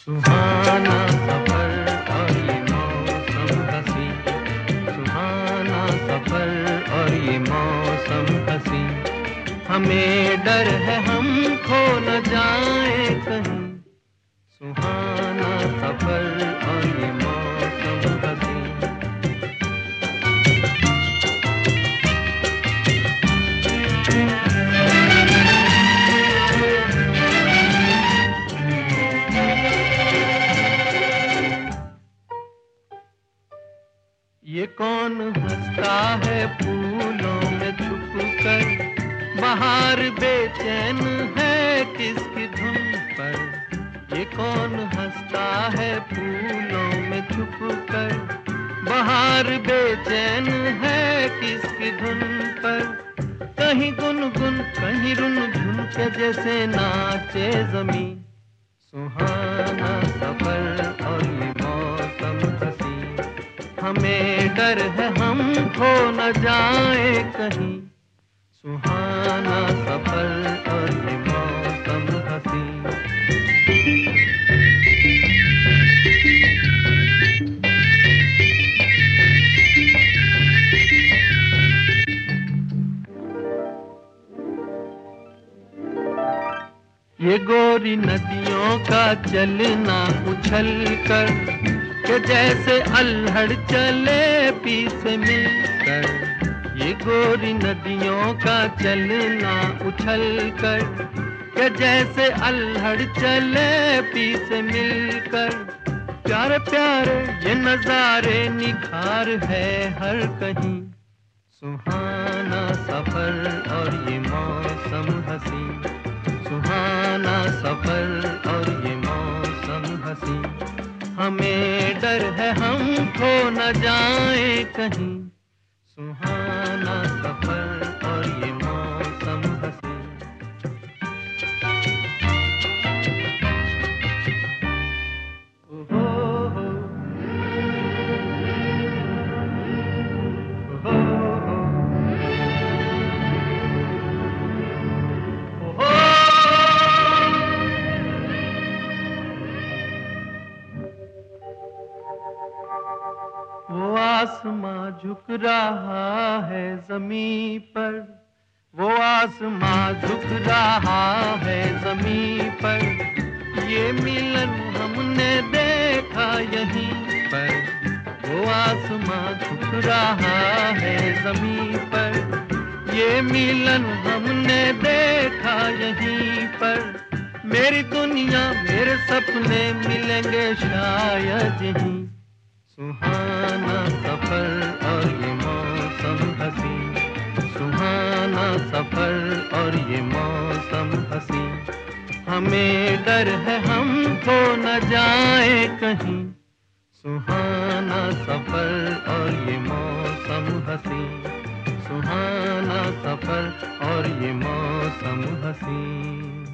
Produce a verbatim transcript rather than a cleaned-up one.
सुहाना सफर और ये मौसम हसी, सुहाना सफर और ये मौसम हसी। हमें डर है हम खो न जाए कहीं, सुहाना सफर और ये मौसम हसी। ये कौन हंसता है फूलों में छुपकर, बाहर बेचैन है किसकी धुन पर। ये कौन हंसता है फूलों में छुपकर, बाहर बेचैन है किसकी धुन पर। कहीं गुनगुन कहीं रुनझुन के जैसे नाचे ज़मीं, सुहाना सफर और ये मौसम हसी। हमें डर है हम खो न जाए कहीं, सुहाना सफर और ये मौसम हसी। ये गोरी नदियों का चलना उछल कर, के जैसे अल्हड़ चले पी से मिलकर। ये गोरी नदियों का चलना उछल कर, के जैसे अल्हड़ चले पी से मिलकर। प्यारे प्यारे ये नजारे निखार है हर कहीं, सुहाना सफर और ये मौसम हसी। सुहाना सफर और ये मौसम हसी। हमें डर है हम खो न जाए कहीं, सुहाना सफर और ये मौसम हसी। ओहो हो, ओहो हो, ओहो। वो आसमां झुक रहा है ज़मीं पर, वो आसमां झुक रहा है ज़मीं पर। ये मिलन हमने देखा यहीं पर, वो आसमां झुक रहा है ज़मीं पर। ये मिलन हमने देखा यहीं पर। मेरी दुनिया मेरे सपने मिलेंगे शायद यहीं, सुहाना सफर और ये मौसम हसी। सुहाना सफर और ये मौसम हसी। हमें डर है हम खो न जाए कहीं, सुहाना सफर और ये मौसम हसी। सुहाना सफर और ये मौसम हसी।